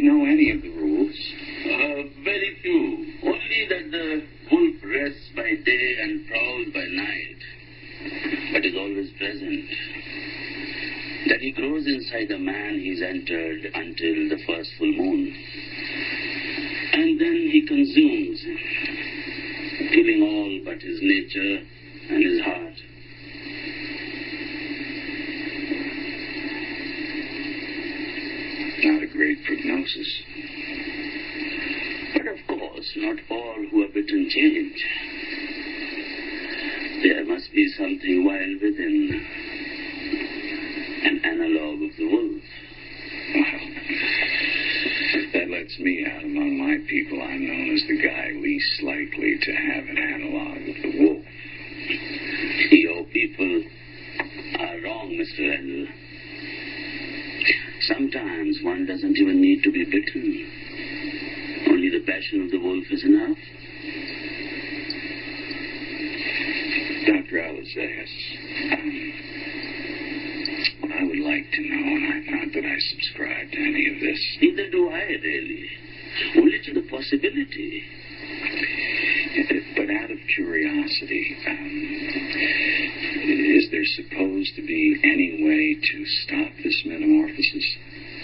know any of the rules? Very few. Only that the wolf rests by day and prowls by night, but is always present. That he grows inside the man he's entered until the first full moon. And then he consumes, killing all but his nature and his heart. Not a great prognosis. But of course, not all who are bitten change. There must be something wild within, an analog of the wolf. Well, that lets me out among my people. I'm known as the guy least likely to have an analog of the wolf. Your people are wrong, Mr. Randall. Sometimes one doesn't even need to be bitten. Only the passion of the wolf is enough. Dr. Alizeus, what I would like to know, and not that I subscribe to any of this. Neither do I, really. Only to the possibility. But out of curiosity, is there supposed to be any way to stop this metamorphosis?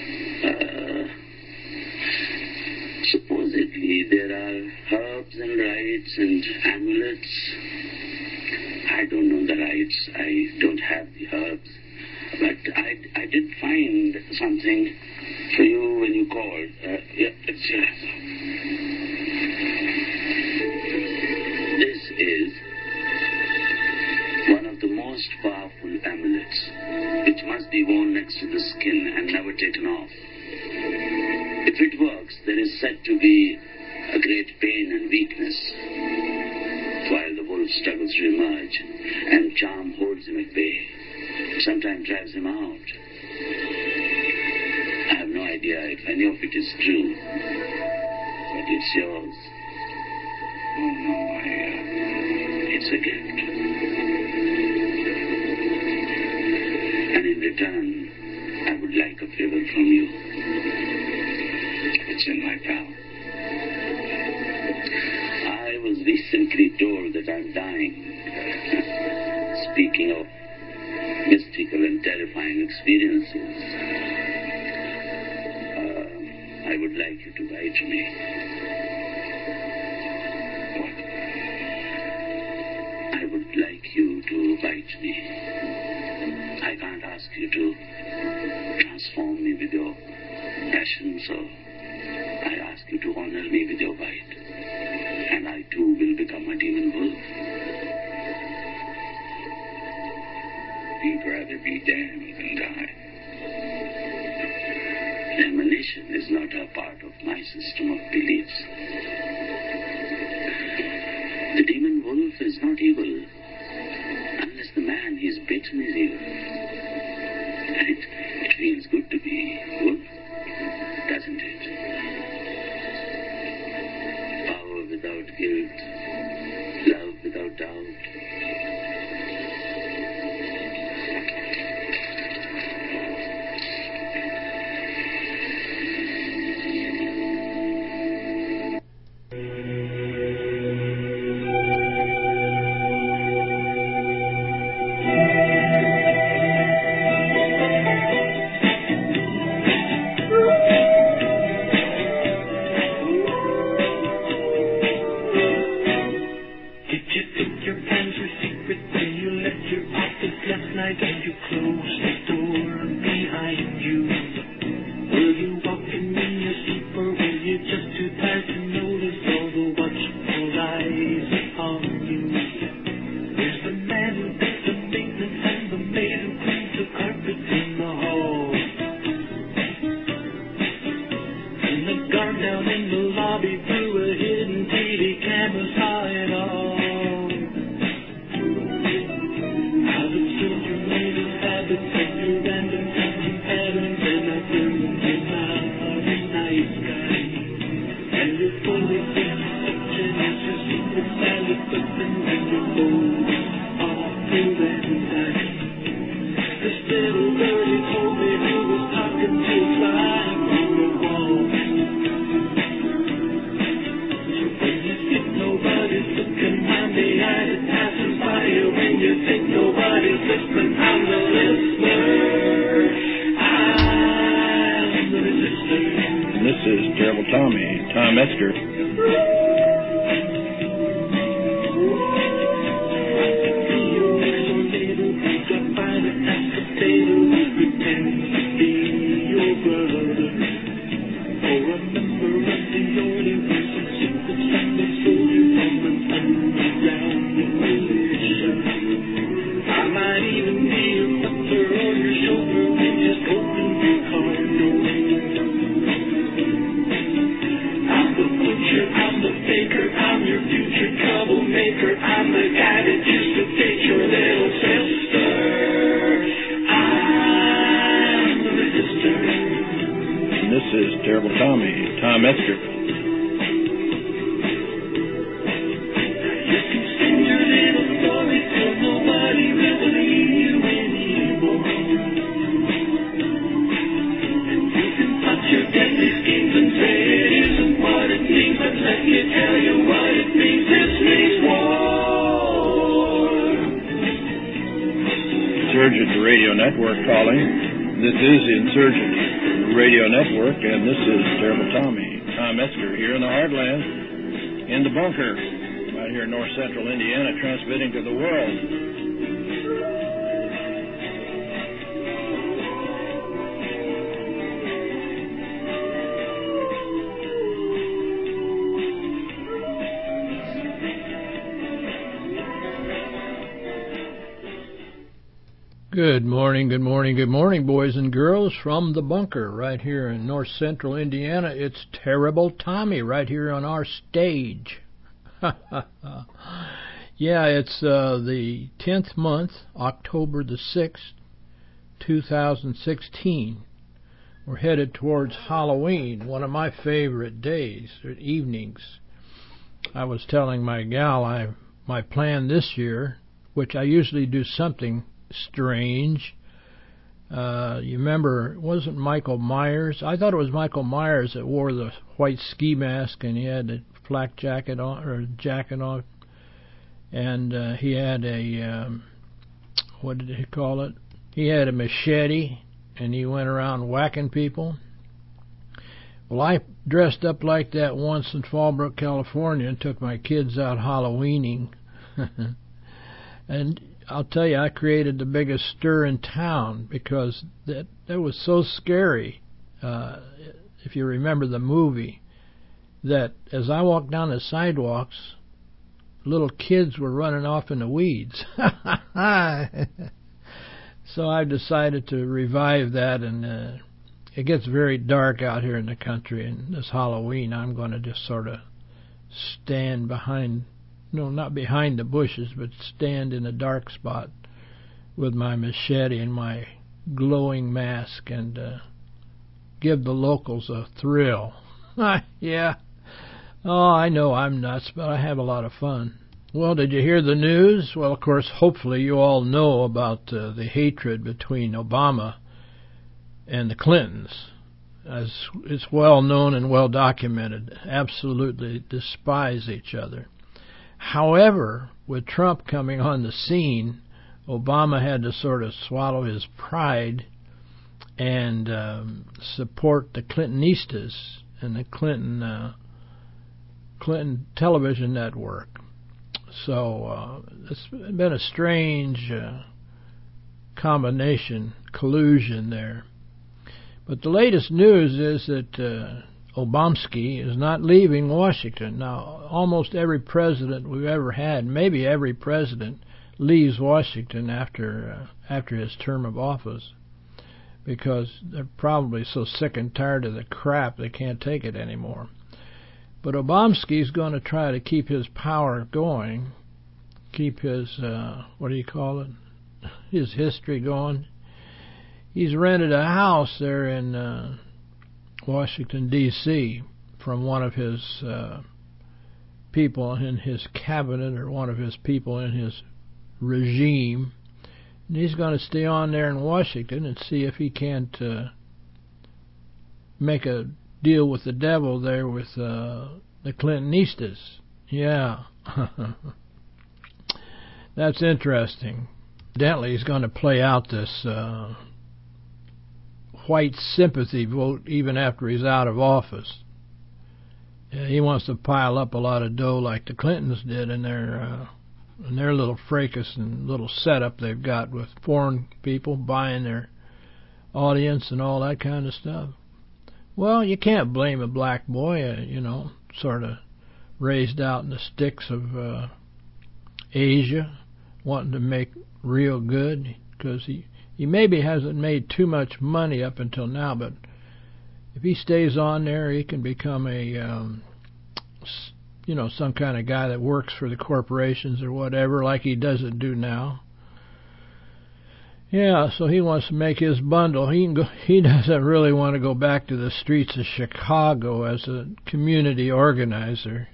Supposedly there are herbs and rites and amulets. I don't know the rites. I don't have the herbs. But I did find something for you when you called. It's This is one of the most powerful amulets, which must be worn next to the skin and never taken off. If it works, there is said to be a great pain and weakness, while the wolf struggles to emerge, and charm holds him at bay, sometimes drives him out. I have no idea if any of it is true, but it's yours. Oh, no, It's a gift. And in return, I would like a favor from you. It's in my power. I was recently told that I'm dying. Speaking of mystical and terrifying experiences, I would like you to write me. What? I would like you to write me. I can't ask you to transform me with your passion, so I ask you to honor me with your bite. And I too will become a demon wolf. You'd rather be damned than die. Premonition is not a part of my system of beliefs. The demon wolf is not evil, unless the man he's bitten is evil. And it feels good to be wolf, doesn't it? Power without guilt, love without doubt. This little birdie told me who was talking to flying on the wall. this is Terrible Tommy, Tom Metzger. Terrible Tommy, Tom Metzger. Insurgent Radio Network calling. This is Insurgent Radio Network, and this is Terrible Tommy, Tom Metzger, here in the Heartland, in the bunker, right here in north central Indiana, transmitting to the world. Good morning, boys and girls, from the bunker right here in north central Indiana. It's Terrible Tommy right here on our stage. Yeah, it's the 10th month, October the 6th, 2016. We're headed towards Halloween, one of my favorite days, or evenings. I was telling my gal my plan this year, which I usually do something strange. You remember, it wasn't Michael Myers. I thought it was Michael Myers that wore the white ski mask and he had a flak jacket on, or jacket on, and he had a what did he call it? He had a machete and he went around whacking people. Well, I dressed up like that once in Fallbrook, California, and took my kids out Halloweening. And I'll tell you, I created the biggest stir in town because that was so scary. If you remember the movie, that as I walked down the sidewalks, little kids were running off in the weeds. So I decided to revive that, and it gets very dark out here in the country, and this Halloween I'm going to just sort of stand behind, no, not behind the bushes, but stand in a dark spot with my machete and my glowing mask and give the locals a thrill. Yeah. Oh, I know I'm nuts, but I have a lot of fun. Well, did you hear the news? Well, of course, hopefully you all know about the hatred between Obama and the Clintons. As it's well known and well documented, absolutely despise each other. However, with Trump coming on the scene, Obama had to sort of swallow his pride and support the Clintonistas and the Clinton television network. So it's been a strange collusion there. But the latest news is that Obamsky is not leaving Washington. Now, almost every president we've ever had, maybe every president, leaves Washington after his term of office because they're probably so sick and tired of the crap they can't take it anymore. But Obamsky's going to try to keep his power going, keep his, his history going. He's rented a house there in Washington, D.C. from one of his people in his cabinet or one of his people in his regime. And he's going to stay on there in Washington and see if he can't make a deal with the devil there with the Clintonistas. Yeah. That's interesting. Evidently, he's going to play out this white sympathy vote even after he's out of office. He wants to pile up a lot of dough like the Clintons did in their little fracas and little setup they've got with foreign people buying their audience and all that kind of stuff. Well, you can't blame a black boy, sort of raised out in the sticks of Asia, wanting to make real good, because he maybe hasn't made too much money up until now, but if he stays on there, he can become some kind of guy that works for the corporations or whatever, like he doesn't do now. Yeah, so he wants to make his bundle. He doesn't really want to go back to the streets of Chicago as a community organizer.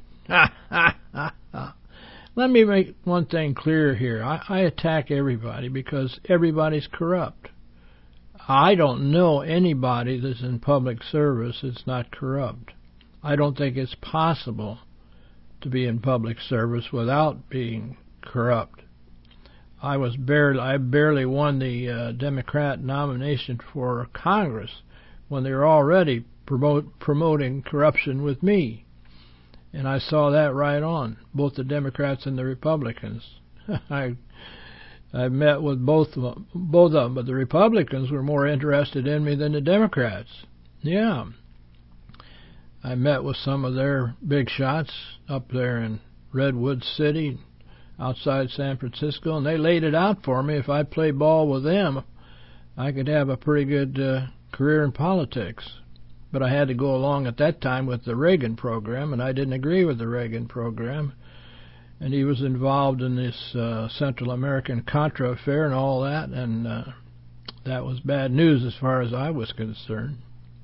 Let me make one thing clear here. I attack everybody because everybody's corrupt. I don't know anybody that's in public service that's not corrupt. I don't think it's possible to be in public service without being corrupt. I barely won the Democrat nomination for Congress when they were already promoting corruption with me. And I saw that right on, both the Democrats and the Republicans. I met with both of them, but the Republicans were more interested in me than the Democrats. Yeah. I met with some of their big shots up there in Redwood City, outside San Francisco, and they laid it out for me. If I play ball with them, I could have a pretty good career in politics. But I had to go along at that time with the Reagan program, and I didn't agree with the Reagan program. And he was involved in this Central American Contra affair and all that, and that was bad news as far as I was concerned.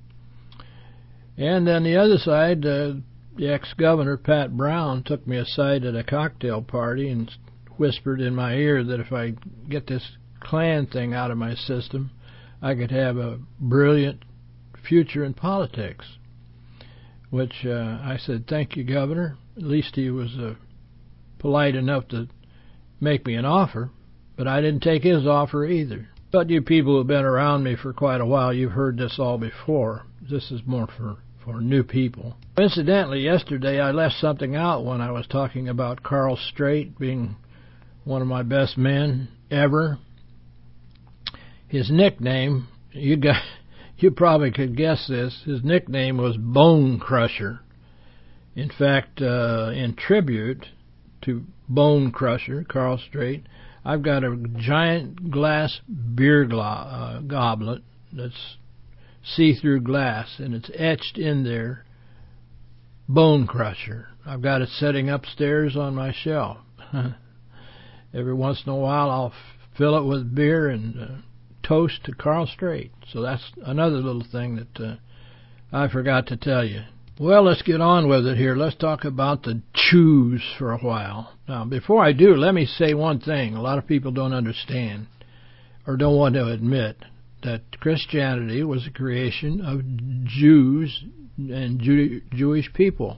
And then the other side, the ex-governor, Pat Brown, took me aside at a cocktail party and whispered in my ear that if I get this Klan thing out of my system, I could have a brilliant future in politics. Which I said, thank you, Governor. At least he was polite enough to make me an offer, but I didn't take his offer either. But you people who have been around me for quite a while, you've heard this all before. This is more for new people. Incidentally, yesterday I left something out when I was talking about Carl Strait being one of my best men ever. His nickname, you probably could guess this, his nickname was Bone Crusher. In fact, in tribute to Bone Crusher, Carl Strait, I've got a giant glass beer goblet that's see-through glass, and it's etched in there, Bone Crusher. I've got it sitting upstairs on my shelf. Every once in a while I'll fill it with beer and toast to Carl Strait. So that's another little thing that I forgot to tell you. Well, let's get on with it here. Let's talk about the Jews for a while. Now, before I do, let me say one thing. A lot of people don't understand or don't want to admit that Christianity was a creation of Jews and Jewish people.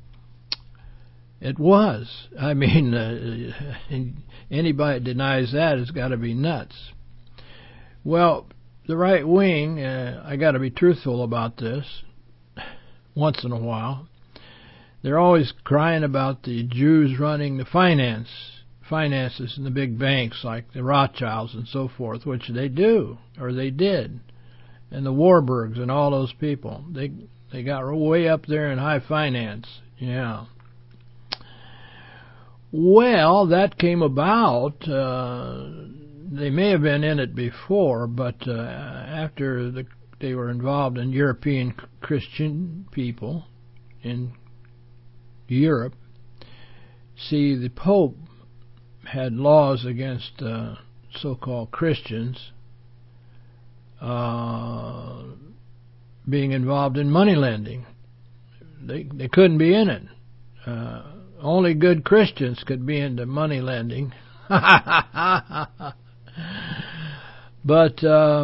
It was. I mean, anybody that denies that has got to be nuts. Well, the right wing, I got to be truthful about this once in a while. They're always crying about the Jews running the finances in the big banks like the Rothschilds and so forth, which they do, or they did, and the Warburgs and all those people. They got way up there in high finance. Yeah. Well, that came about. They may have been in it before, but after they were involved in European Christian people in Europe, see, the Pope had laws against so-called Christians being involved in money lending. They couldn't be in it. Only good Christians could be into money lending. But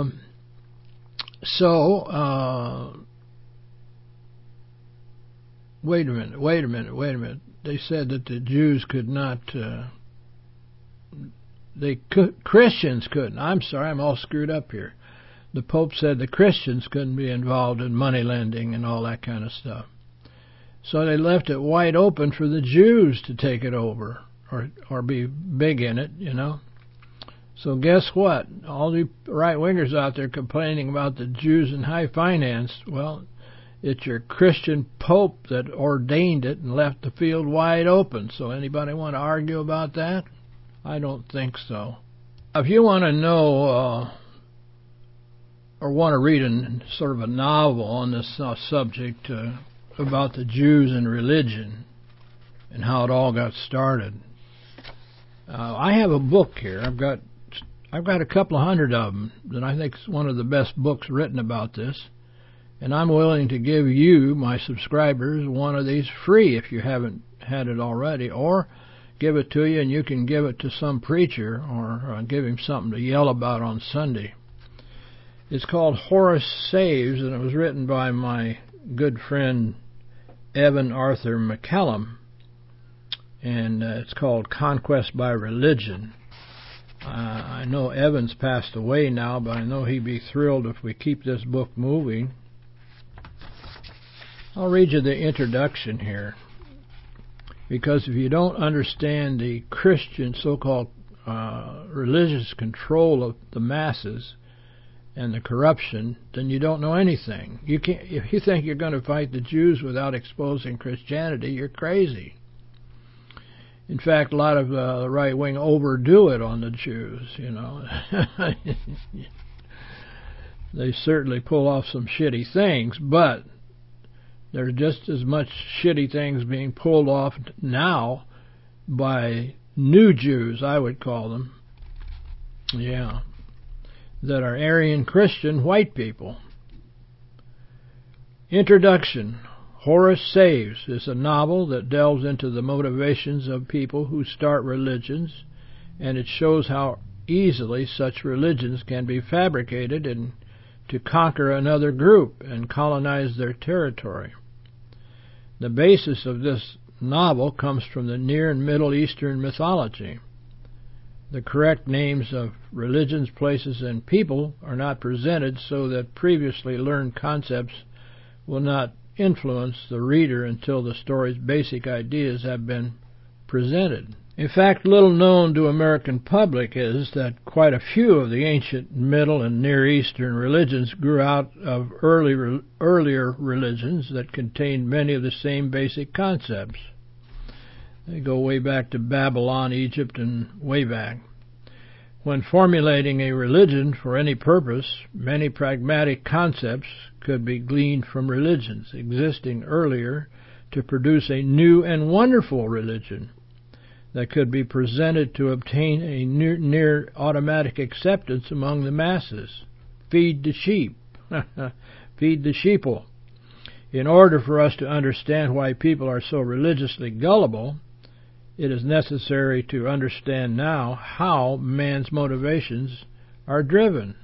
wait a minute. They said that the Jews could not. Christians couldn't. I'm sorry, I'm all screwed up here. the Pope said the Christians couldn't be involved in money lending and all that kind of stuff. So they left it wide open for the Jews to take it over or be big in it, you know. So guess what? All the right-wingers out there complaining about the Jews in high finance, well, it's your Christian Pope that ordained it and left the field wide open. So anybody want to argue about that? I don't think so. If you want to know or want to read sort of a novel on this subject about the Jews and religion and how it all got started, I have a book here. I've got a couple of hundred of them that I think is one of the best books written about this, and I'm willing to give you, my subscribers, one of these free if you haven't had it already, or give it to you and you can give it to some preacher or give him something to yell about on Sunday. It's called Horace Saves, and it was written by my good friend Evan Arthur McCallum, and it's called Conquest by Religion. I know Evans passed away now, but I know he'd be thrilled if we keep this book moving. I'll read you the introduction here, because if you don't understand the Christian so-called religious control of the masses and the corruption, then you don't know anything. You can't. If you think you're going to fight the Jews without exposing Christianity, you're crazy. In fact, a lot of the right wing overdo it on the Jews, you know. They certainly pull off some shitty things, but there's just as much shitty things being pulled off now by new Jews, I would call them. Yeah. That are Aryan Christian white people. Introduction. Horace Saves is a novel that delves into the motivations of people who start religions, and it shows how easily such religions can be fabricated and to conquer another group and colonize their territory. The basis of this novel comes from the Near and Middle Eastern mythology. The correct names of religions, places, and people are not presented so that previously learned concepts will not influence the reader until the story's basic ideas have been presented. In fact, little known to American public is that quite a few of the ancient Middle and Near Eastern religions grew out of earlier religions that contained many of the same basic concepts. They go way back to Babylon, Egypt, and way back. When formulating a religion for any purpose, many pragmatic concepts could be gleaned from religions existing earlier to produce a new and wonderful religion that could be presented to obtain a near automatic acceptance among the masses. Feed the sheep. Feed the sheeple. In order for us to understand why people are so religiously gullible, it is necessary to understand now how man's motivations are driven.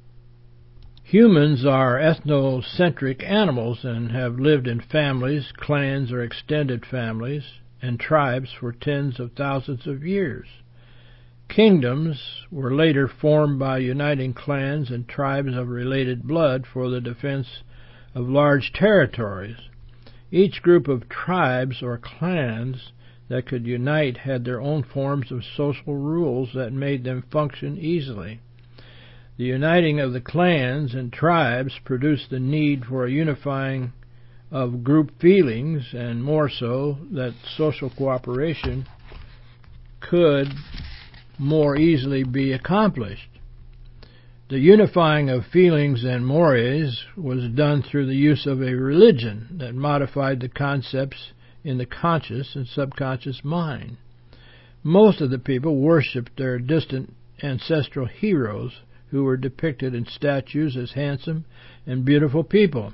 Humans are ethnocentric animals and have lived in families, clans, or extended families, and tribes for tens of thousands of years. Kingdoms were later formed by uniting clans and tribes of related blood for the defense of large territories. Each group of tribes or clans that could unite had their own forms of social rules that made them function easily. The uniting of the clans and tribes produced the need for a unifying of group feelings, and more so, that social cooperation could more easily be accomplished. The unifying of feelings and mores was done through the use of a religion that modified the concepts in the conscious and subconscious mind. Most of the people worshipped their distant ancestral heroes, who were depicted in statues as handsome and beautiful people.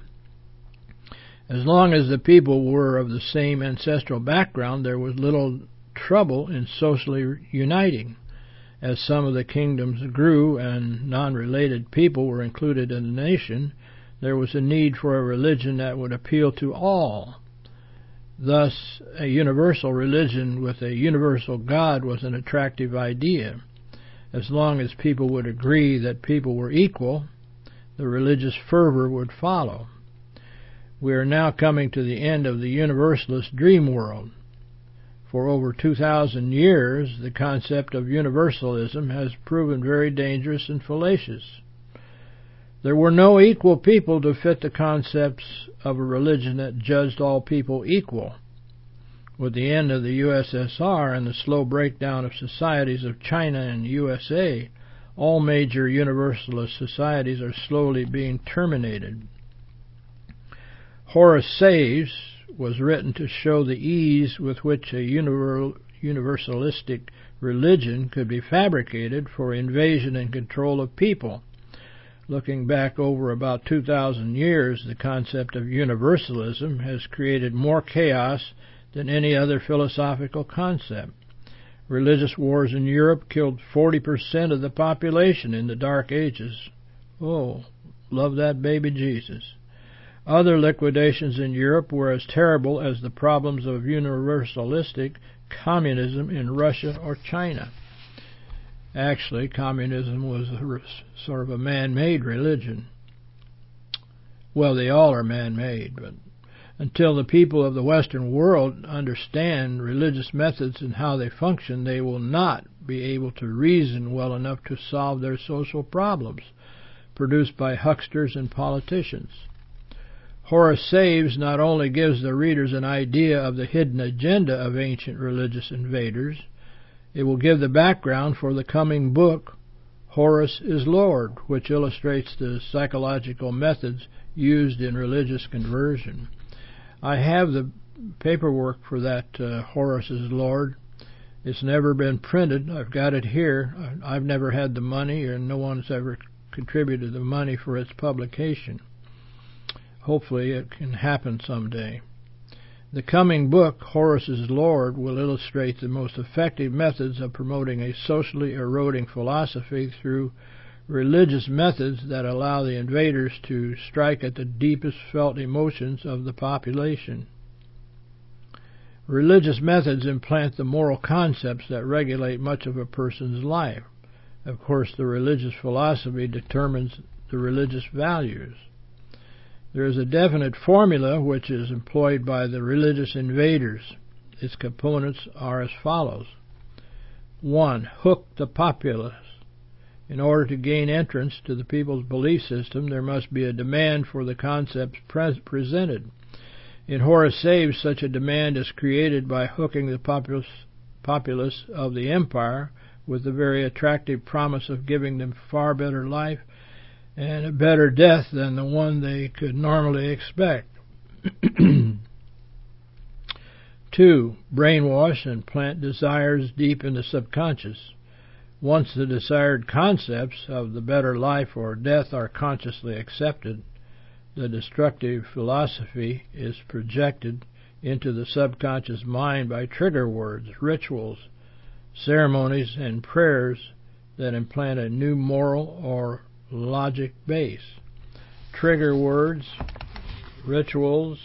As long as the people were of the same ancestral background, there was little trouble in socially uniting. As some of the kingdoms grew and non-related people were included in the nation, there was a need for a religion that would appeal to all. Thus, a universal religion with a universal God was an attractive idea. As long as people would agree that people were equal, the religious fervor would follow. We are now coming to the end of the universalist dream world. For over 2,000 years, the concept of universalism has proven very dangerous and fallacious. There were no equal people to fit the concepts of a religion that judged all people equal. With the end of the USSR and the slow breakdown of societies of China and USA, all major universalist societies are slowly being terminated. Horace Saves was written to show the ease with which a universalistic religion could be fabricated for invasion and control of people. Looking back over about 2,000 years, the concept of universalism has created more chaos than any other philosophical concept. Religious wars in Europe killed 40% of the population in the Dark Ages. Oh, love that baby Jesus. Other liquidations in Europe were as terrible as the problems of universalistic communism in Russia or China. Actually, communism was sort of a man-made religion. Well, they all are man-made, but until the people of the Western world understand religious methods and how they function, they will not be able to reason well enough to solve their social problems produced by hucksters and politicians. Horace Saves not only gives the readers an idea of the hidden agenda of ancient religious invaders, it will give the background for the coming book, Horus is Lord, which illustrates the psychological methods used in religious conversion. I have the paperwork for that Horus is Lord. It's never been printed. I've got it here. I've never had the money, or no one's ever contributed the money for its publication. Hopefully it can happen someday. The coming book, Horus is Lord, will illustrate the most effective methods of promoting a socially eroding philosophy through religious methods that allow the invaders to strike at the deepest felt emotions of the population. Religious methods implant the moral concepts that regulate much of a person's life. Of course, the religious philosophy determines the religious values. There is a definite formula which is employed by the religious invaders. Its components are as follows. 1. Hook the populace. In order to gain entrance to the people's belief system, there must be a demand for the concepts presented. In Horace Saves, such a demand is created by hooking the populace of the empire with the very attractive promise of giving them far better life and a better death than the one they could normally expect. 2. Brainwash and plant desires deep in the subconscious. Once the desired concepts of the better life or death are consciously accepted, the destructive philosophy is projected into the subconscious mind by trigger words, rituals, ceremonies, and prayers that implant a new moral or logic base. Trigger words, rituals,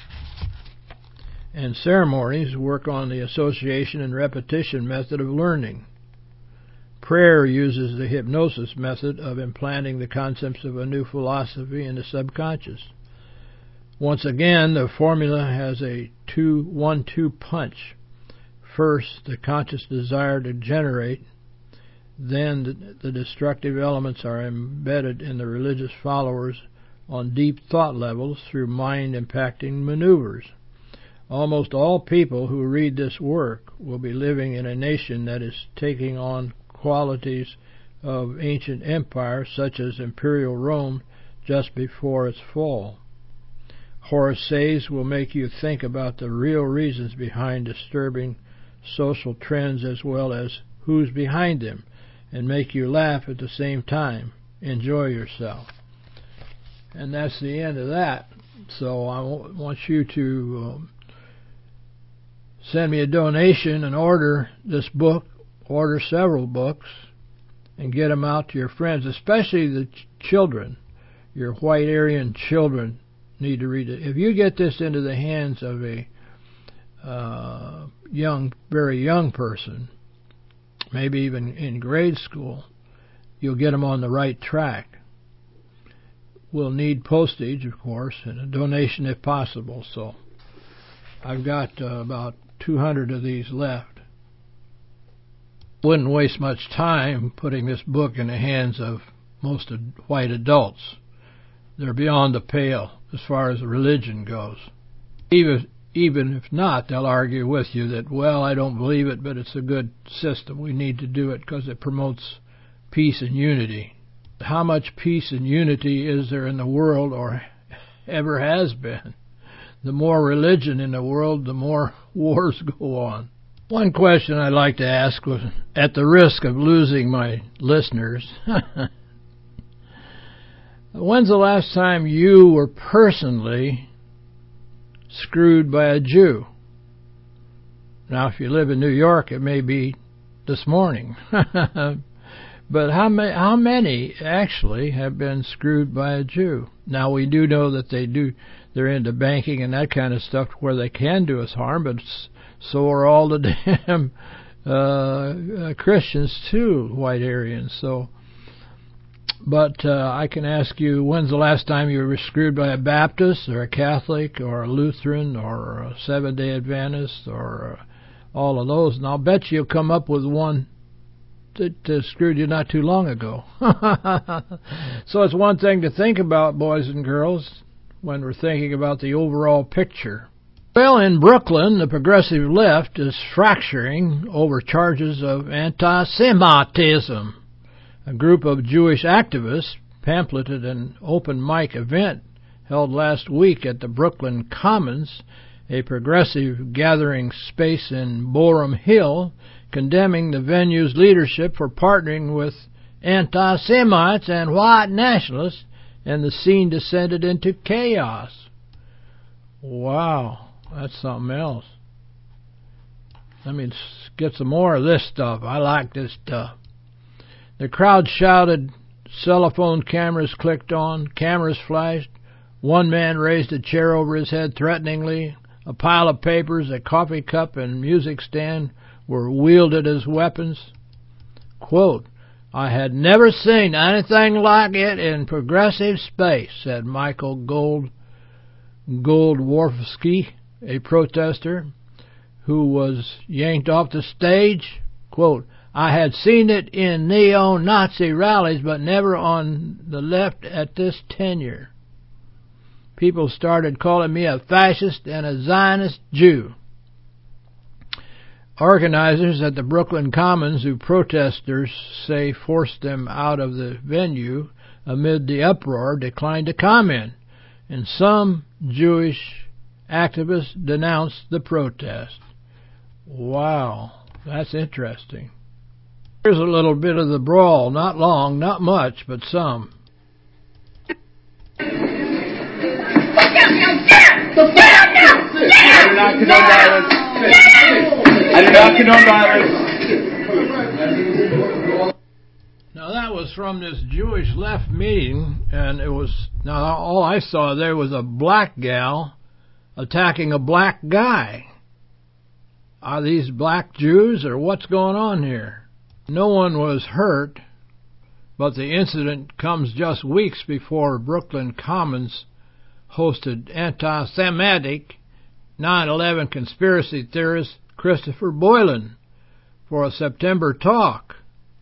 and ceremonies work on the association and repetition method of learning. Prayer uses the hypnosis method of implanting the concepts of a new philosophy in the subconscious. Once again, the formula has a 1-2 punch. First, the conscious desire to generate. Then the destructive elements are embedded in the religious followers on deep thought levels through mind-impacting maneuvers. Almost all people who read this work will be living in a nation that is taking on qualities of ancient empires such as Imperial Rome just before its fall. Horace Saves will make you think about the real reasons behind disturbing social trends as well as who's behind them, and make you laugh at the same time. Enjoy yourself. And that's the end of that. So I want you to send me a donation and order this book, order several books, and get them out to your friends, especially the children. Your white Aryan children need to read it. If you get this into the hands of a very young person, maybe even in grade school, you'll get them on the right track. will need postage, of course, and a donation if possible. So I've got about 200 of these left. Wouldn't waste much time putting this book in the hands of most white adults. They're beyond the pale as far as religion goes. Even if not, they'll argue with you that, well, I don't believe it, but it's a good system. We need to do it because it promotes peace and unity. How much peace and unity is there in the world, or ever has been? The more religion in the world, the more wars go on. One question I'd like to ask, was, at the risk of losing my listeners, when's the last time you were personally screwed by a Jew? Now, if you live in New York, it may be this morning. But how many actually have been screwed by a Jew? Now, we do know that they're into banking and that kind of stuff where they can do us harm, but so are all the damn Christians too, white Aryans. So, but I can ask you, when's the last time you were screwed by a Baptist or a Catholic or a Lutheran or a Seventh-day Adventist or all of those? And I'll bet you'll come up with one that screwed you not too long ago. So it's one thing to think about, boys and girls, when we're thinking about the overall picture. Well, in Brooklyn, the progressive left is fracturing over charges of anti-Semitism. A group of Jewish activists pamphleted an open mic event held last week at the Brooklyn Commons, a progressive gathering space in Boerum Hill, condemning the venue's leadership for partnering with anti-Semites and white nationalists, and the scene descended into chaos. Wow, that's something else. Let me get some more of this stuff. I like this stuff. The crowd shouted, cellophane cameras clicked on, cameras flashed. One man raised a chair over his head threateningly. A pile of papers, a coffee cup, and music stand were wielded as weapons. Quote, "I had never seen anything like it in progressive space," said Michael Goldwarfsky, a protester who was yanked off the stage. Quote, "I had seen it in neo-Nazi rallies, but never on the left at this tenure. People started calling me a fascist and a Zionist Jew." Organizers at the Brooklyn Commons, who protesters say forced them out of the venue amid the uproar, declined to comment, and some Jewish activists denounced the protest. Wow, that's interesting. Here's a little bit of the brawl. Not long, not much, but some. I do not condone violence. I do not condone violence. Now that was from this Jewish left meeting, and it was, now all I saw there was a black gal attacking a black guy. Are these black Jews, or what's going on here? No one was hurt, but the incident comes just weeks before Brooklyn Commons hosted anti-Semitic 9/11 conspiracy theorist Christopher Boylan for a September talk.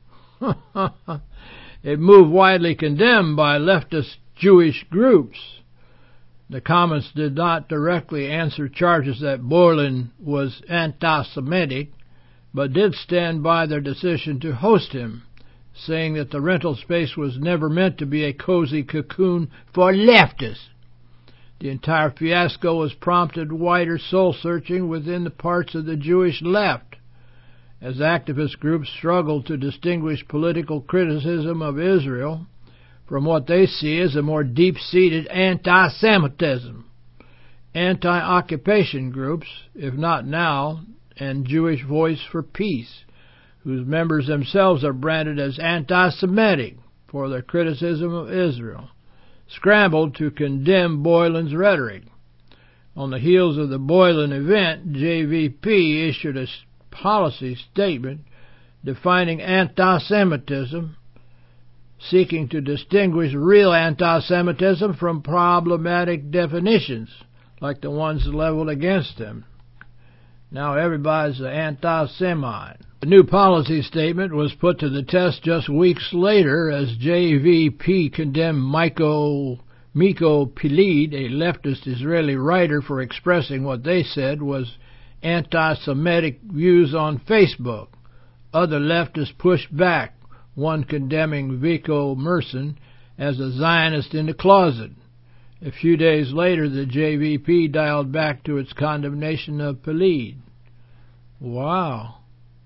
It moved widely condemned by leftist Jewish groups. The Commons did not directly answer charges that Boylan was anti-Semitic, but did stand by their decision to host him, saying that the rental space was never meant to be a cozy cocoon for leftists. The entire fiasco has prompted wider soul-searching within the parts of the Jewish left, as activist groups struggle to distinguish political criticism of Israel from what they see as a more deep-seated anti-Semitism. Anti-occupation groups, if not now, and Jewish Voice for Peace, whose members themselves are branded as anti-Semitic for their criticism of Israel, scrambled to condemn Boylan's rhetoric. On the heels of the Boylan event, JVP issued a policy statement defining anti-Semitism, seeking to distinguish real anti-Semitism from problematic definitions, like the ones leveled against him. Now everybody's an anti-Semite. The new policy statement was put to the test just weeks later as JVP condemned Miko Pilid, a leftist Israeli writer, for expressing what they said was anti-Semitic views on Facebook. Other leftists pushed back, one condemning Vico Merson as a Zionist in the closet. A few days later, the JVP dialed back to its condemnation of Pilid. Wow.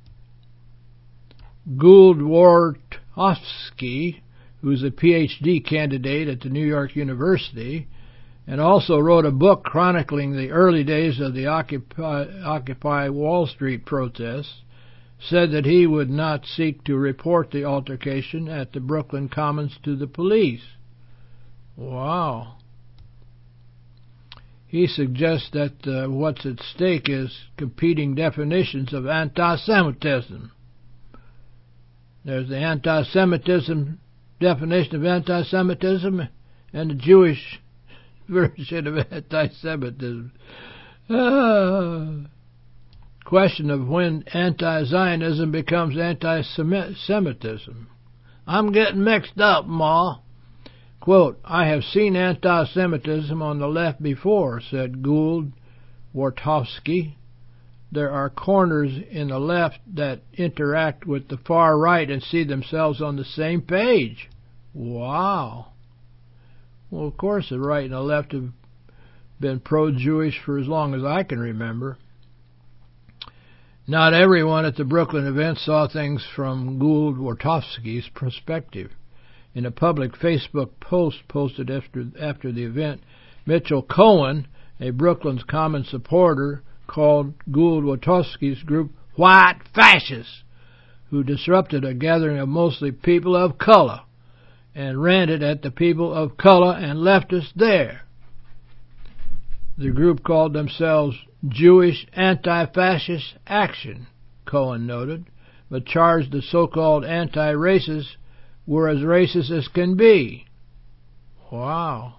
Gould Wartofsky, who's a PhD candidate at the New York University, and also wrote a book chronicling the early days of the Occupy Wall Street protests, said that he would not seek to report the altercation at the Brooklyn Commons to the police. Wow. He suggests that what's at stake is competing definitions of anti-Semitism. There's the anti-Semitism definition of anti-Semitism and the Jewish version of anti-Semitism. Question of when anti-Zionism becomes anti-Semitism. I'm getting mixed up, Ma. Quote, I have seen anti-Semitism on the left before, said Gould Wartofsky. There are corners in the left that interact with the far right and see themselves on the same page. Wow. Well, of course, the right and the left have been pro-Jewish for as long as I can remember. Not everyone at the Brooklyn event saw things from Gould Wartofsky's perspective. In a public Facebook post posted after the event, Mitchell Cohen, a Brooklyn's Common supporter, called Gould Wartofsky's group white fascists, who disrupted a gathering of mostly people of color and ranted at the people of color and leftists there. The group called themselves Jewish Anti-Fascist Action, Cohen noted, but charged the so-called anti-racists were as racist as can be. Wow.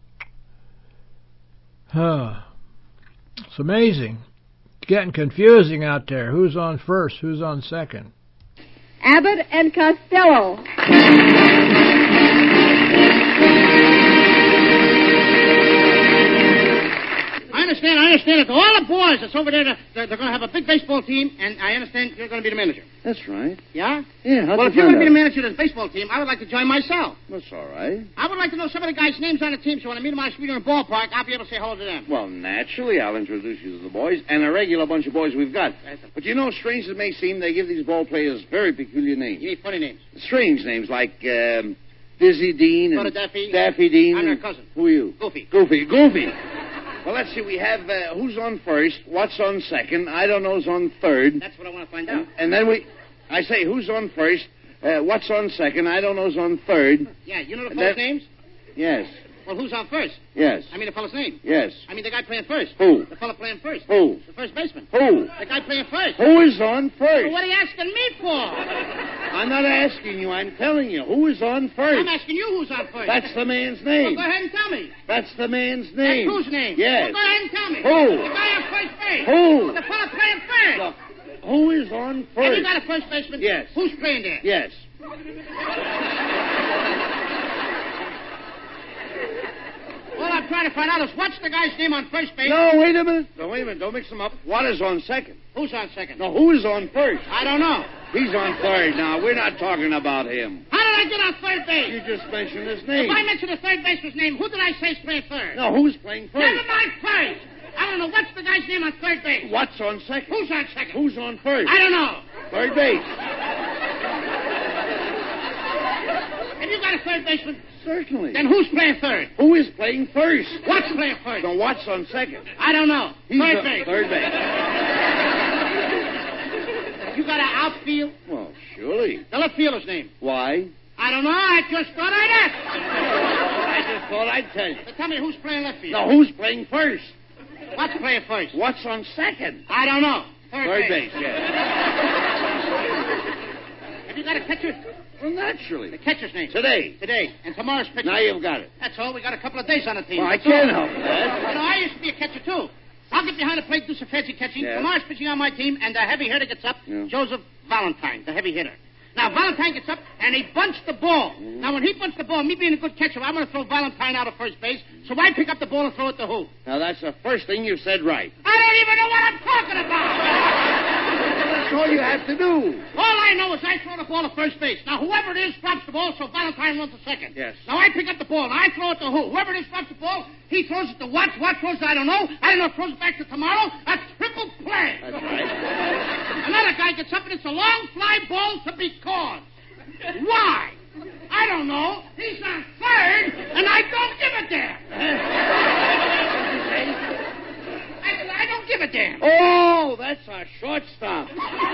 It's amazing. It's getting confusing out there. Who's on first? Who's on second? Abbott and Costello. I understand it. All the boys that's over there, they're going to have a big baseball team, and I understand you're going to be the manager. That's right. Yeah? Yeah, well, if you're going to be the manager of this baseball team, I would like to join myself. That's all right. I would like to know some of the guys' names on the team, so when I meet them on the street or in the ballpark, I'll be able to say hello to them. Well, naturally, I'll introduce you to the boys, and a regular bunch of boys we've got. But you know, strange as it may seem, they give these ball players very peculiar names. You need funny names. Strange names, like Dizzy Dean and Daffy Dean. I'm their cousin. Who are you? Goofy. Well, let's see. We have who's on first, what's on second, I don't know's on third. That's what I want to find out. And then I say who's on first, what's on second, I don't know's on third. Yeah, you know the fellas' names? Yes. Well, who's on first? Yes. I mean the fellow's name? Yes. I mean the guy playing first. Who? The fellow playing first. Who? The first baseman. Who? The guy playing first. Who is on first? Well, what are you asking me for? I'm not asking you. I'm telling you. Who is on first? I'm asking you who's on first. That's the man's name. Well, go ahead and tell me. That's the man's name. That's whose name? Yes. Well, go ahead and tell me. Who? The guy on first base. Who? The fellow playing first. Look, who is on first? Have you got a first baseman? Yes. Who's playing there? Yes. All I'm trying to find out is what's the guy's name on first base? No, wait a minute. Don't mix them up. What is on second? Who's on second? No, who is on first? I don't know. He's on third now. We're not talking about him. How did I get on third base? You just mentioned his name. If I mentioned the third baseman's name, who did I say is playing third? No, who's playing first? Never mind first. I don't know. What's the guy's name on third base? What's on second? Who's on second? Who's on first? I don't know. Third base. Have you got a third baseman? Certainly. Then who's playing third? Who is playing first? What's playing first? No, what's on second? I don't know. Third base. Third base. You got an outfield? Well, surely. The left fielder's name? Why? I don't know. I just thought I'd ask. I just thought I'd tell you. So tell me who's playing left field? Now, who's playing first? What's playing first? What's on second? I don't know. Third base, yes. Have you got a catcher? Well, naturally. The catcher's name. Today. And tomorrow's pitcher. Now you've got it. That's all. We got a couple of days on the team. Well, I That's can't all. help that. You know, I used to be a catcher, too. I'll get behind the plate, do some fancy catching. Yeah. Tomorrow's pitching on my team, and the heavy hitter gets up, Joseph Valentine, the heavy hitter. Now, Valentine gets up, and he bunts the ball. Now, when he bunts the ball, me being a good catcher, I'm going to throw Valentine out of first base, so I pick up the ball and throw it to who? Now, that's the first thing you said right. I don't even know what I'm talking about! That's all you have to do. All I know is I throw the ball to first base. Now, whoever it is drops the ball, so Valentine runs to second. Yes. Now, I pick up the ball, and I throw it to who? Whoever it is drops the ball, he throws it to Watts. Watts throws it, I don't know. I don't know if throws it back to tomorrow. A triple play. That's right. Another guy gets up, and it's a long fly ball to be caught. Why? I don't know. He's on third, and I don't give a damn. I don't give a damn. Oh, that's a shortstop.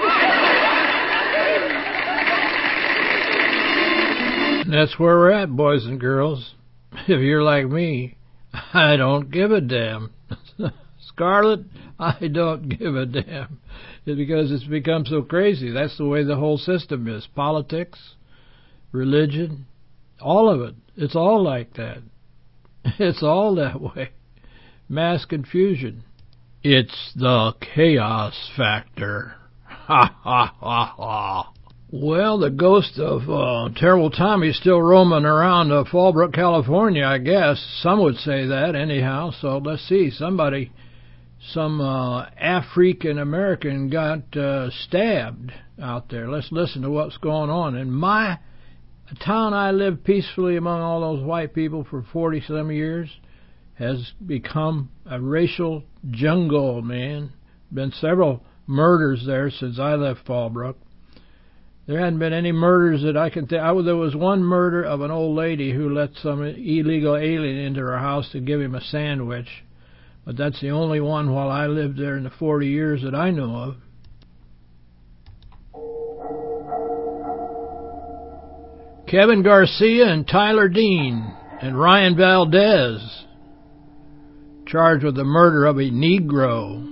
That's where we're at, boys and girls. If you're like me, I don't give a damn. Scarlet, I don't give a damn. It's because it's become so crazy. That's the way the whole system is. Politics, religion, all of it. It's all like that. It's all that way. Mass confusion. It's the chaos factor. Ha, ha, ha, ha. Well, the ghost of Terrible Tommy's still roaming around Fallbrook, California, I guess. Some would say that, anyhow. So let's see. Some African-American got stabbed out there. Let's listen to what's going on. In my town, I lived peacefully among all those white people for 40-some years, has become a racial jungle, man. Been several murders there since I left Fallbrook. There hadn't been any murders that I can think. There was one murder of an old lady who let some illegal alien into her house to give him a sandwich. But that's the only one while I lived there in the 40 years that I know of. Kevin Garcia and Tyler Dean and Ryan Valdez charged with the murder of a Negro,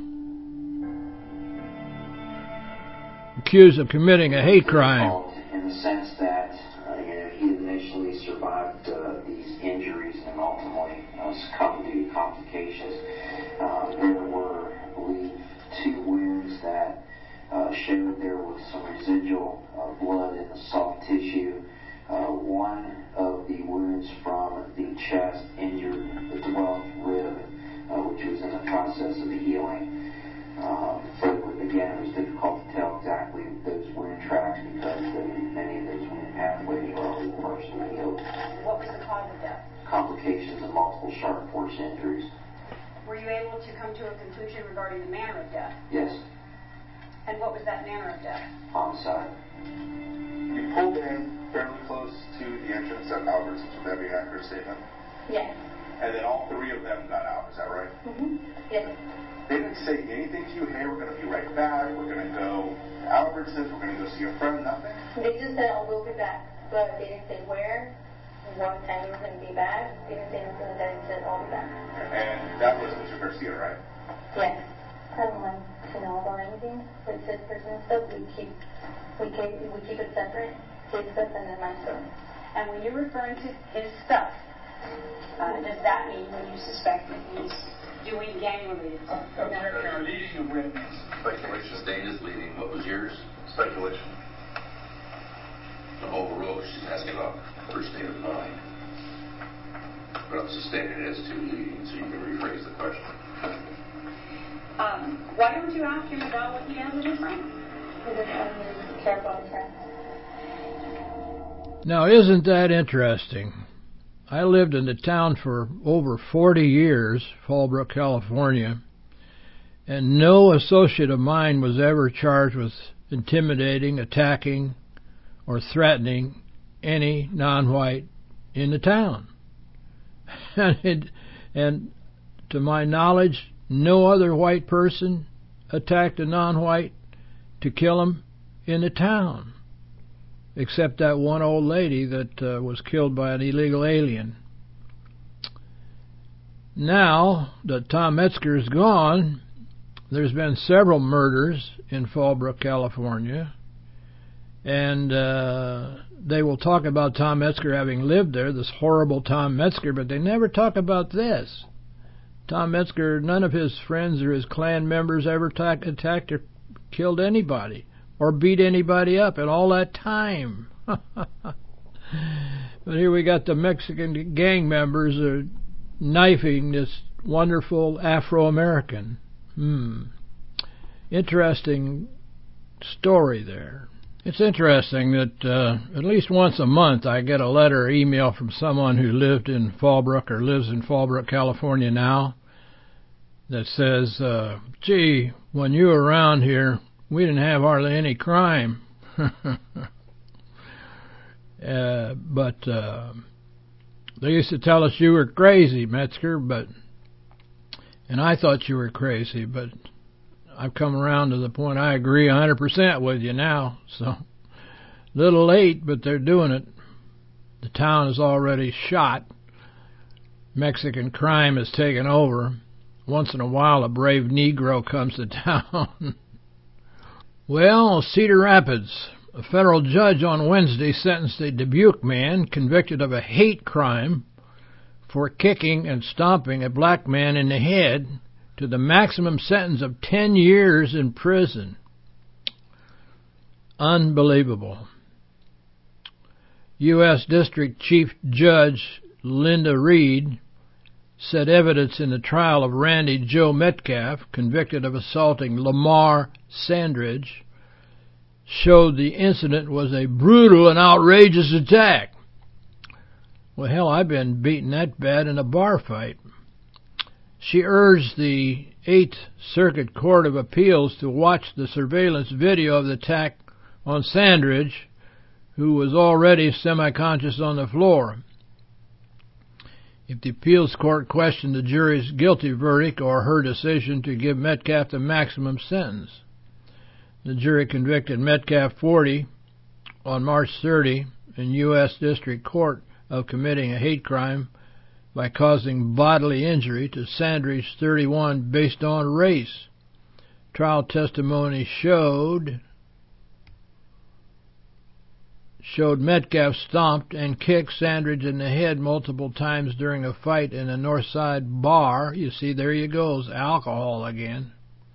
accused of committing a hate crime. In the sense that he initially survived these injuries and ultimately succumbed to complications. There were, I believe, 2 wounds that showed there was some residual blood in the soft tissue. One of the wounds from the chest injured the 12th rib, which was in the process of healing. But again, it was difficult to tell exactly those wound tracks because many of those wound pathways were already partially healed. What was the cause of death? Complications of multiple sharp force injuries. Were you able to come to a conclusion regarding the manner of death? Yes. And what was that manner of death? Homicide. You pulled in fairly close to the entrance of Albertsons. Would that be an accurate statement? Yes. And then all 3 of them got out. Is that right? Mm-hmm. Yes. They didn't say anything to you. Hey, we're going to be right back. We're going to go to Albertsons. We're going to go see a friend. Nothing. They just said, "Oh, we'll be back," but they didn't say where, what time we were going to be back. They didn't say anything. They said, "I'll be back." And that was Mr. Garcia, right? Yes. I don't like to know about anything with this person and stuff. We keep it separate. His stuff and then my stuff. And when you're referring to his stuff, does that mean when you suspect that he's doing gang-related stuff? You're leading the witness. Speculation. Stain is leading. What was yours? Speculation. The whole rule, she's asking about her state of mind. But I'm sustaining it as 2 leading, so you can rephrase the question. Why don't you ask him about what he has with his friend? Because I'm careful of his friend. Now, isn't that interesting? I lived in the town for over 40 years, Fallbrook, California, and no associate of mine was ever charged with intimidating, attacking, or threatening any non-white in the town. And to my knowledge, no other white person attacked a non-white to kill him in the town, except that one old lady that was killed by an illegal alien. Now that Tom Metzger is gone, there's been several murders in Fallbrook, California, And they will talk about Tom Metzger having lived there, this horrible Tom Metzger, but they never talk about this. Tom Metzger, none of his friends or his clan members ever attacked or killed anybody or beat anybody up in all that time. But here we got the Mexican gang members knifing this wonderful Afro-American. Interesting story there. It's interesting that at least once a month I get a letter or email from someone who lived in Fallbrook or lives in Fallbrook, California now that says, gee, when you were around here, we didn't have hardly any crime. But they used to tell us you were crazy, Metzger, and I thought you were crazy, but I've come around to the point I agree 100% with you now. So, a little late, but they're doing it. The town is already shot. Mexican crime has taken over. Once in a while, a brave Negro comes to town. Well, Cedar Rapids. A federal judge on Wednesday sentenced a Dubuque man convicted of a hate crime for kicking and stomping a black man in the head to the maximum sentence of 10 years in prison. Unbelievable. U.S. District Chief Judge Linda Reed said evidence in the trial of Randy Joe Metcalf, convicted of assaulting Lamar Sandridge, showed the incident was a brutal and outrageous attack. Well, hell, I've been beaten that bad in a bar fight. She urged the 8th Circuit Court of Appeals to watch the surveillance video of the attack on Sandridge, who was already semi-conscious on the floor. If the appeals court questioned the jury's guilty verdict or her decision to give Metcalf the maximum sentence. The jury convicted Metcalf 40 on March 30 in U.S. District Court of committing a hate crime by causing bodily injury to Sandridge 31 based on race. Trial testimony showed Metcalf stomped and kicked Sandridge in the head multiple times during a fight in a Northside bar. You see, there you goes, alcohol again.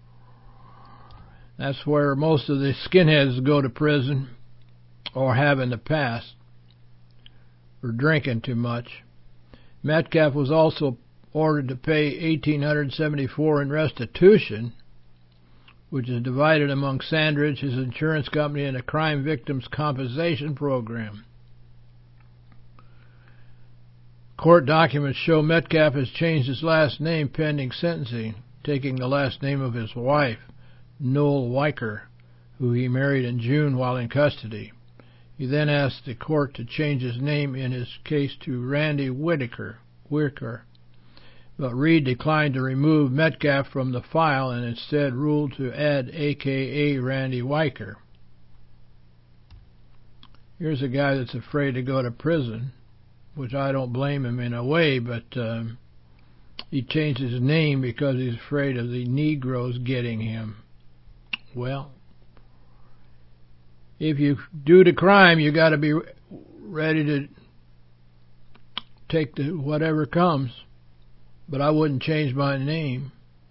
That's where most of the skinheads go to prison, or have in the past, for drinking too much. Metcalf was also ordered to pay $1,874 in restitution, which is divided among Sandridge, his insurance company, and a crime victims compensation program. Court documents show Metcalf has changed his last name pending sentencing, taking the last name of his wife, Noel Weicker, who he married in June while in custody. He then asked the court to change his name in his case to Randy Wicker, but Reed declined to remove Metcalf from the file and instead ruled to add a.k.a. Randy Weicker. Here's a guy that's afraid to go to prison, which I don't blame him in a way, but he changed his name because he's afraid of the Negroes getting him. Well, if you do the crime, you got to be ready to take the whatever comes. But I wouldn't change my name.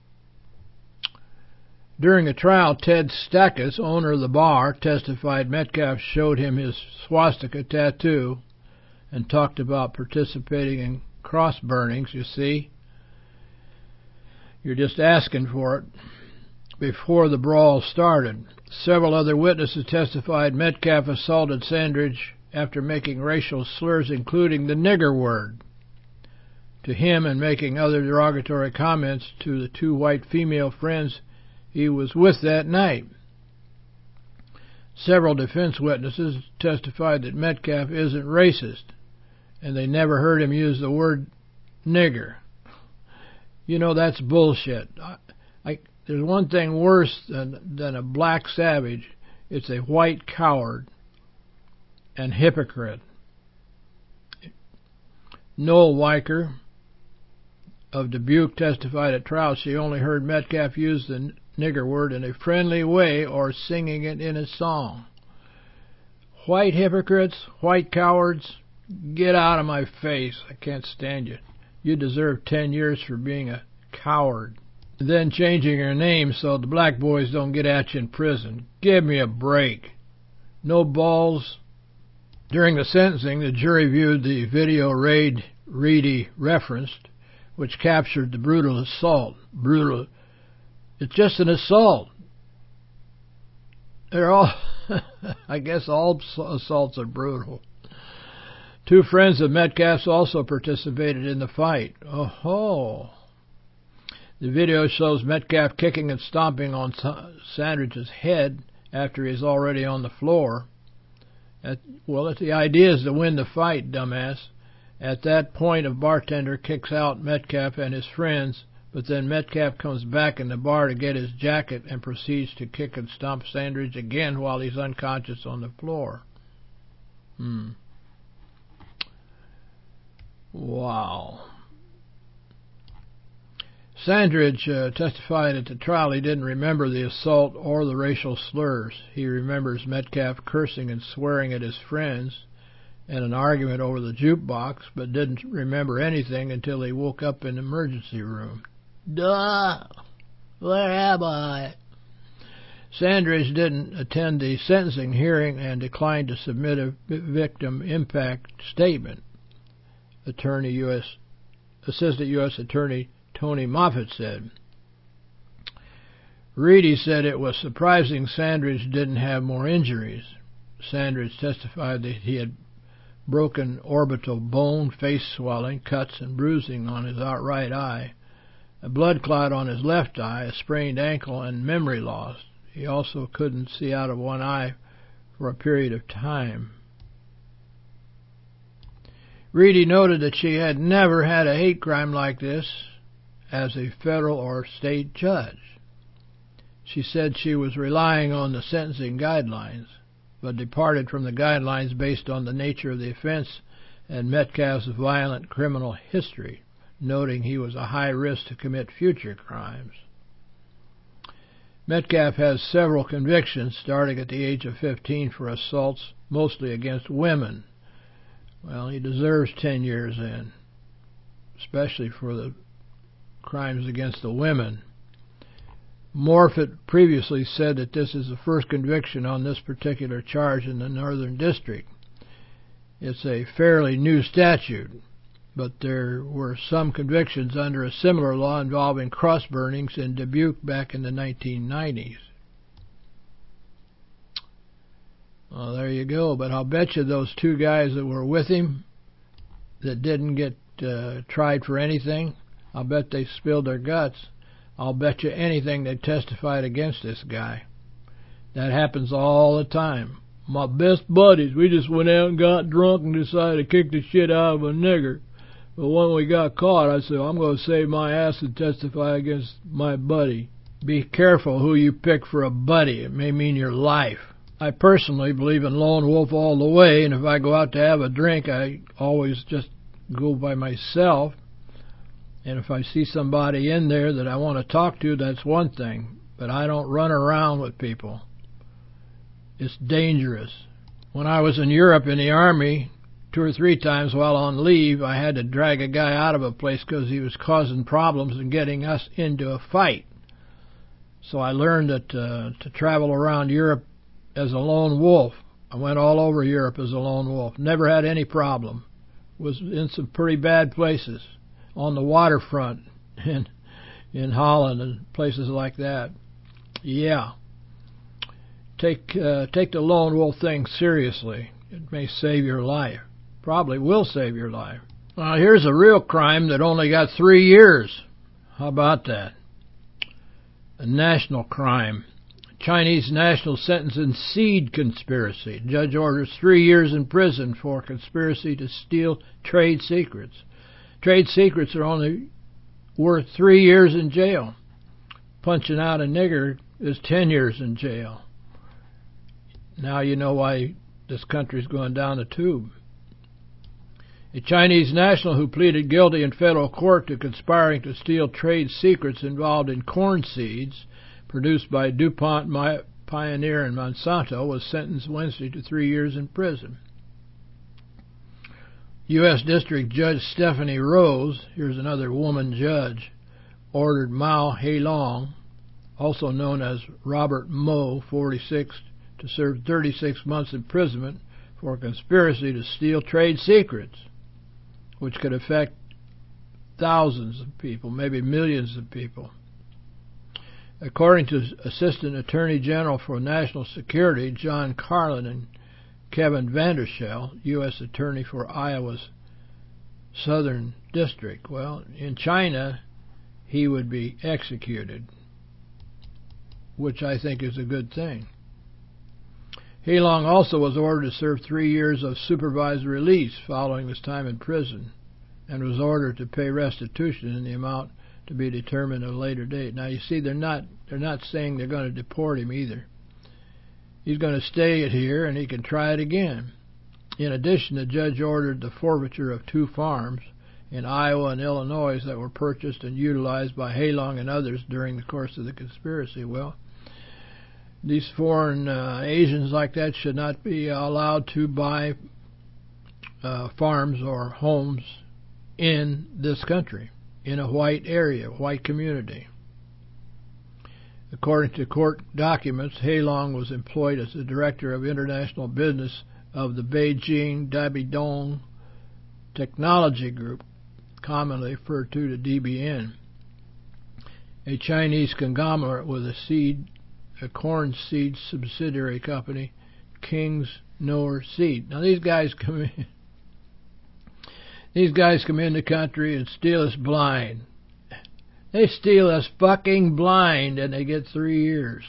During a trial, Ted Stackus, owner of the bar, testified Metcalf showed him his swastika tattoo and talked about participating in cross burnings. You see, you're just asking for it. Before the brawl started, several other witnesses testified Metcalf assaulted Sandridge after making racial slurs, including the nigger word, to him and making other derogatory comments to the two white female friends he was with that night. Several defense witnesses testified that Metcalf isn't racist, and they never heard him use the word nigger. You know, that's bullshit. There's one thing worse than a black savage. It's a white coward and hypocrite. Noel Weicker of Dubuque testified at trial she only heard Metcalf use the nigger word in a friendly way or singing it in a song. White hypocrites, white cowards, get out of my face. I can't stand you. You deserve 10 years for being a coward. And then changing your name so the black boys don't get at you in prison. Give me a break. No balls. During the sentencing, the jury viewed the video Reedy referenced, which captured the brutal assault. Brutal. It's just an assault. They're all, I guess all assaults are brutal. Two friends of Metcalf's also participated in the fight. Oh. The video shows Metcalf kicking and stomping on Sandridge's head after he's already on the floor. The idea is to win the fight, dumbass. At that point, a bartender kicks out Metcalf and his friends, but then Metcalf comes back in the bar to get his jacket and proceeds to kick and stomp Sandridge again while he's unconscious on the floor. Wow. Sandridge testified at the trial he didn't remember the assault or the racial slurs. He remembers Metcalf cursing and swearing at his friends and an argument over the jukebox, but didn't remember anything until he woke up in the emergency room. Duh! Where am I? Sandridge didn't attend the sentencing hearing and declined to submit a victim impact statement. Assistant U.S. Attorney Tony Moffat said. Reedy said it was surprising Sandridge didn't have more injuries. Sandridge testified that he had broken orbital bone, face swelling, cuts and bruising on his right eye, a blood clot on his left eye, a sprained ankle, and memory loss. He also couldn't see out of one eye for a period of time. Reedy noted that she had never had a hate crime like this as a federal or state judge. She said she was relying on the sentencing guidelines, but departed from the guidelines based on the nature of the offense and Metcalf's violent criminal history, noting he was a high risk to commit future crimes. Metcalf has several convictions starting at the age of 15 for assaults, mostly against women. Well, he deserves 10 years in, especially for the crimes against the women. Morfitt previously said that this is the first conviction on this particular charge in the Northern District. It's a fairly new statute, but there were some convictions under a similar law involving cross burnings in Dubuque back in the 1990s. Well, there you go. But I'll bet you those two guys that were with him that didn't get tried for anything, I'll bet they spilled their guts. I'll bet you anything they testified against this guy. That happens all the time. My best buddies, we just went out and got drunk and decided to kick the shit out of a nigger. But when we got caught, I said, I'm going to save my ass and testify against my buddy. Be careful who you pick for a buddy. It may mean your life. I personally believe in lone wolf all the way, and if I go out to have a drink, I always just go by myself. And if I see somebody in there that I want to talk to, that's one thing. But I don't run around with people. It's dangerous. When I was in Europe in the Army, 2 or 3 times while on leave, I had to drag a guy out of a place because he was causing problems and getting us into a fight. So I learned that to travel around Europe as a lone wolf. I went all over Europe as a lone wolf. Never had any problem. Was in some pretty bad places. On the waterfront in Holland and places like that. Yeah. Take the lone wolf thing seriously. It may save your life. Probably will save your life. Well, here's a real crime that only got 3 years. How about that? A national crime. Chinese national sentence in seed conspiracy. Judge orders 3 years in prison for conspiracy to steal trade secrets. Trade secrets are only worth 3 years in jail. Punching out a nigger is 10 years in jail. Now you know why this country's going down the tube. A Chinese national who pleaded guilty in federal court to conspiring to steal trade secrets involved in corn seeds produced by DuPont Pioneer and Monsanto, was sentenced Wednesday to 3 years in prison. U.S. District Judge Stephanie Rose, here's another woman judge, ordered Mao Heilong, also known as Robert Moe, 46, to serve 36 months imprisonment for conspiracy to steal trade secrets, which could affect thousands of people, maybe millions of people. According to Assistant Attorney General for National Security John Carlin and Kevin Vandershell, U.S. Attorney for Iowa's Southern District, well, in China, he would be executed, which I think is a good thing. Heilong also was ordered to serve 3 years of supervised release following his time in prison, and was ordered to pay restitution in the amount to be determined at a later date. Now, you see, they're not saying they're going to deport him either. He's going to stay here, and he can try it again. In addition, the judge ordered the forfeiture of 2 farms in Iowa and Illinois that were purchased and utilized by Heilong and others during the course of the conspiracy. Well, these foreign Asians like that should not be allowed to buy farms or homes in this country, in a white area, white community. According to court documents, Heilong was employed as the director of international business of the Beijing Dabidong Technology Group, commonly referred to DBN, a Chinese conglomerate with a corn seed subsidiary company, King's Knower Seed. Now these guys come in the country and steal us blind. They steal us fucking blind, and they get 3 years.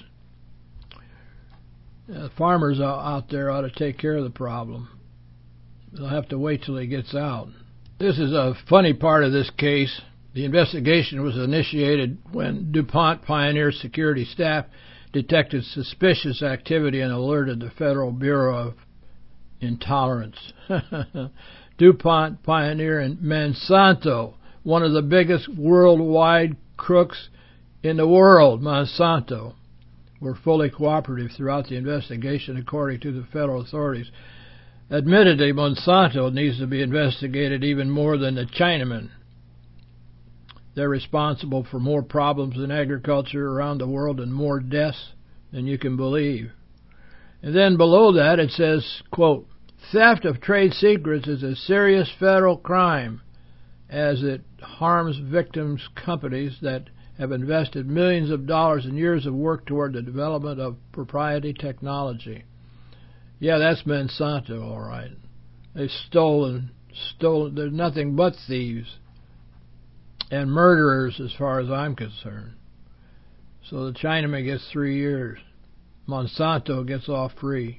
Farmers out there ought to take care of the problem. They'll have to wait till he gets out. This is a funny part of this case. The investigation was initiated when DuPont Pioneer security staff detected suspicious activity and alerted the Federal Bureau of Intolerance. DuPont, Pioneer, and Monsanto, one of the biggest worldwide crooks in the world, Monsanto, were fully cooperative throughout the investigation, according to the federal authorities. Admittedly, Monsanto needs to be investigated even more than the Chinamen. They're responsible for more problems in agriculture around the world and more deaths than you can believe. And then below that it says, quote, theft of trade secrets is a serious federal crime as it harms victims' companies that have invested millions of dollars and years of work toward the development of proprietary technology. Yeah, that's Monsanto, all right. They've stolen. They're nothing but thieves and murderers as far as I'm concerned. So the Chinaman gets 3 years. Monsanto gets off free.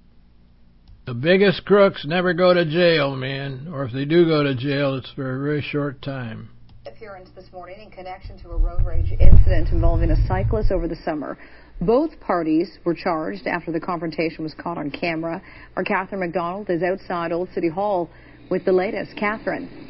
The biggest crooks never go to jail, man. Or if they do go to jail, it's for a very short time. Appearance this morning in connection to a road rage incident involving a cyclist over the summer. Both parties were charged after the confrontation was caught on camera. Our Catherine McDonald is outside Old City Hall with the latest. Catherine.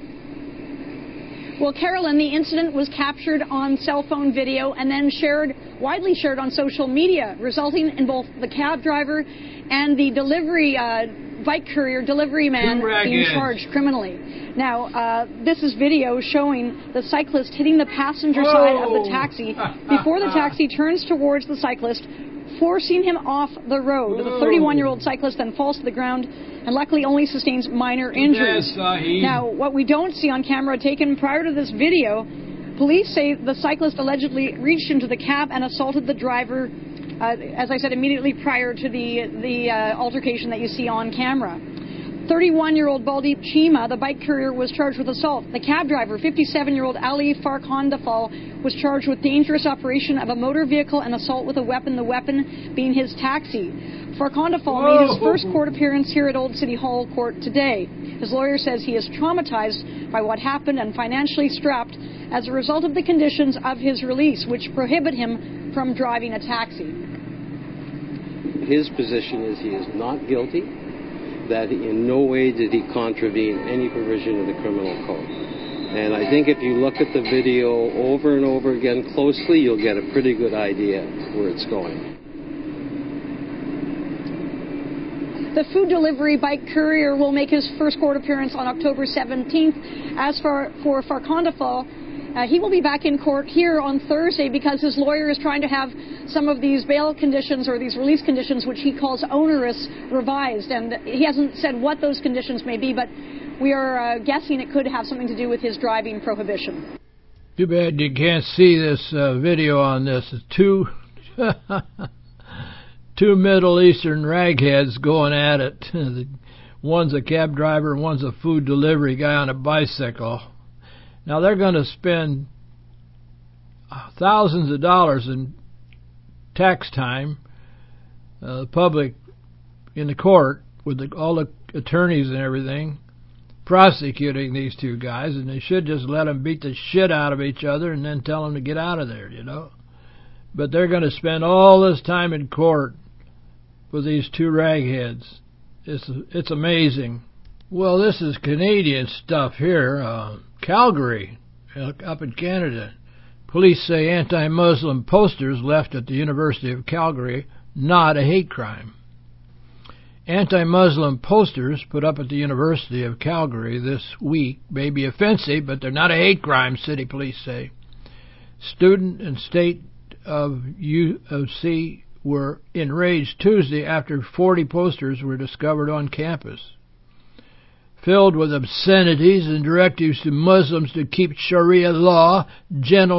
Well, Carolyn, the incident was captured on cell phone video and then widely shared on social media, resulting in both the cab driver and the bike courier delivery man being charged criminally. Now, this is video showing the cyclist hitting the passenger side of the taxi before the taxi turns towards the cyclist, forcing him off the road. The 31-year-old cyclist then falls to the ground and luckily only sustains minor injuries. Now, what we don't see on camera taken prior to this video, police say the cyclist allegedly reached into the cab and assaulted the driver, as I said, immediately prior to the altercation that you see on camera. 31-year-old Baldeep Chima, the bike courier, was charged with assault. The cab driver, 57-year-old Ali Farkhandafal, was charged with dangerous operation of a motor vehicle and assault with a weapon, the weapon being his taxi. Farkhandafal made his first court appearance here at Old City Hall Court today. His lawyer says he is traumatized by what happened and financially strapped as a result of the conditions of his release, which prohibit him from driving a taxi. His position is he is not guilty, that in no way did he contravene any provision of the criminal code. And I think if you look at the video over and over again closely, you'll get a pretty good idea where it's going. The food delivery bike courier will make his first court appearance on October 17th. As for Farkhandifal, he will be back in court here on Thursday because his lawyer is trying to have some of these bail conditions or these release conditions, which he calls onerous, revised. And he hasn't said what those conditions may be, but we are guessing it could have something to do with his driving prohibition. Too bad you can't see this video on this. Two Middle Eastern ragheads going at it. One's a cab driver and one's a food delivery guy on a bicycle. Now they're going to spend thousands of dollars in tax time, the public in the court with all the attorneys and everything, prosecuting these two guys, and they should just let them beat the shit out of each other and then tell them to get out of there, you know. But they're going to spend all this time in court with these two ragheads. It's amazing. Well, this is Canadian stuff here. Calgary, up in Canada. Police say anti-Muslim posters left at the University of Calgary not a hate crime. Anti-Muslim posters put up at the University of Calgary this week may be offensive, but they're not a hate crime, city police say. Student and state of UOC were enraged Tuesday after 40 posters were discovered on campus, filled with obscenities and directives to Muslims to keep Sharia law, genital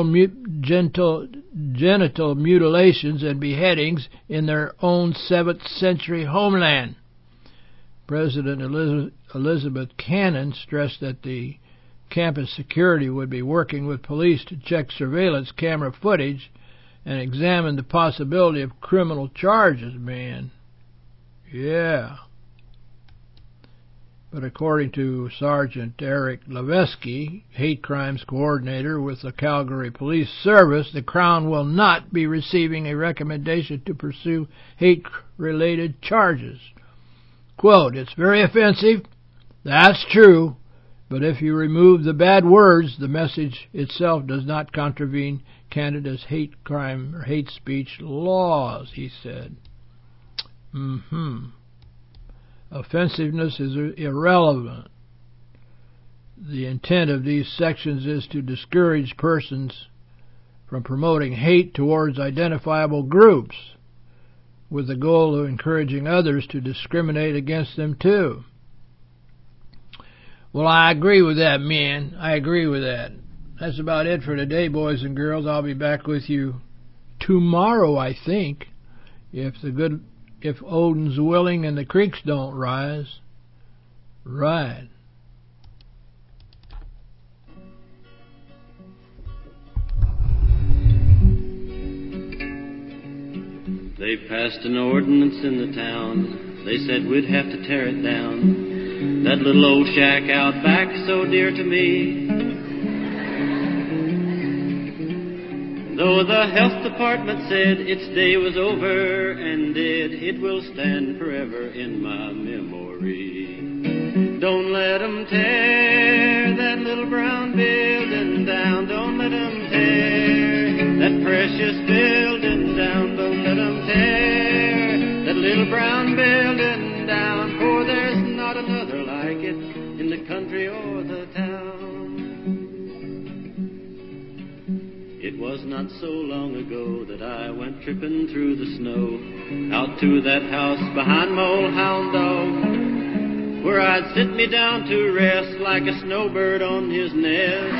mutilations and beheadings in their own 7th century homeland. President Elizabeth Cannon stressed that the campus security would be working with police to check surveillance camera footage and examine the possibility of criminal charges, man. Yeah. But according to Sergeant Eric Levesky, hate crimes coordinator with the Calgary Police Service, the Crown will not be receiving a recommendation to pursue hate-related charges. Quote, "It's very offensive, that's true, but if you remove the bad words, the message itself does not contravene Canada's hate crime or hate speech laws," he said. Offensiveness is irrelevant. The intent of these sections is to discourage persons from promoting hate towards identifiable groups, with the goal of encouraging others to discriminate against them too. Well, I agree with that, man. I agree with that. That's about it for today, boys and girls. I'll be back with you tomorrow, I think, if Odin's willing and the creeks don't rise. Right. They passed an ordinance in the town. They said we'd have to tear it down. That little old shack out back, so dear to me. Though the health department said its day was over and dead, it will stand forever in my memory. Don't let 'em tear that little brown building down. Don't let 'em tear that precious building down. Don't let 'em tear that little brown building down, for there's not another like it in the country or the town. It was not so long ago that I went tripping through the snow out to that house behind my old hound dog, where I'd sit me down to rest like a snowbird on his nest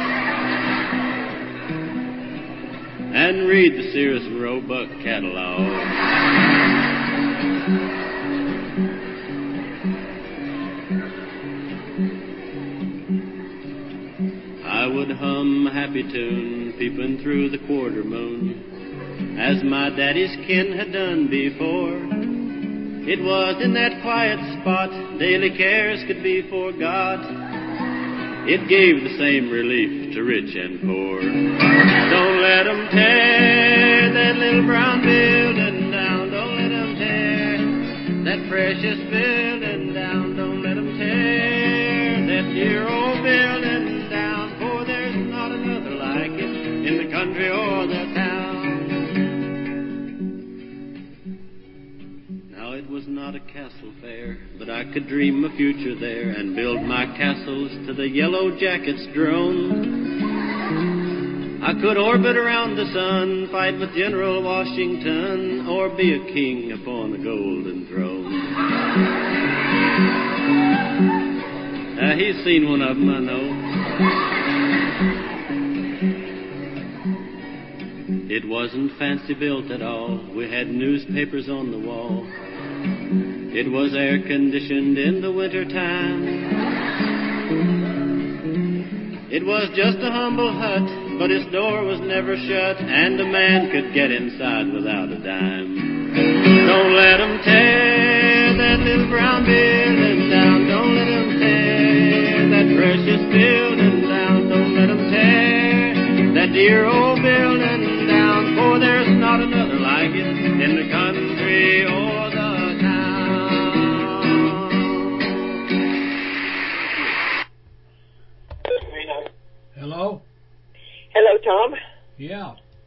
and read the Sears and Roebuck catalog. I would hum a happy tune, peeping through the quarter moon, as my daddy's kin had done before. It was in that quiet spot daily cares could be forgot. It gave the same relief to rich and poor. Don't let 'em tear that little brown building down. Don't let 'em tear that precious building down. Don't let 'em tear that dear old building down, for there's not another like it in the country or the town. Now it was was not a castle fair, but I could dream a future there and build my castles to the Yellow Jackets' drone. I could orbit around the sun, fight with General Washington, or be a king upon a golden throne. He's seen one of them, I know. It wasn't fancy built at all. We had newspapers on the wall. It was air conditioned in the winter time. It was just a humble hut, but its door was never shut, and a man could get inside without a dime. Don't let 'em tear that little brown building down. Don't let 'em tear that precious building down. Don't let 'em tear that dear old building down, for there's not another like it in the country or the town. Hello? Hello, Tom. Yeah.